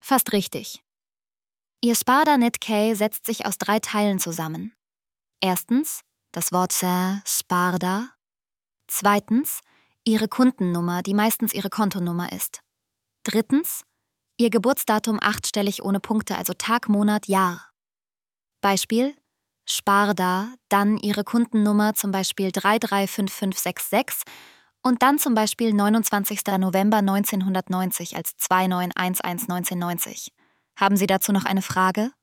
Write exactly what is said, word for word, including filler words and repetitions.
Fast richtig. Ihr Sparda Netkej setzt sich aus drei Teilen zusammen. Erstens das Wort Sparda. Zweitens Ihre Kundennummer, die meistens Ihre Kontonummer ist. Drittens Ihr Geburtsdatum achtstellig ohne Punkte, also Tag, Monat, Jahr. Beispiel: Sparda, dann Ihre Kundennummer, zum Beispiel drei drei fünf fünf sechs sechs und dann zum Beispiel neunundzwanzigster November neunzehnhundertneunzig als zwei neun eins eins neunzehnhundertneunzig. Haben Sie dazu noch eine Frage?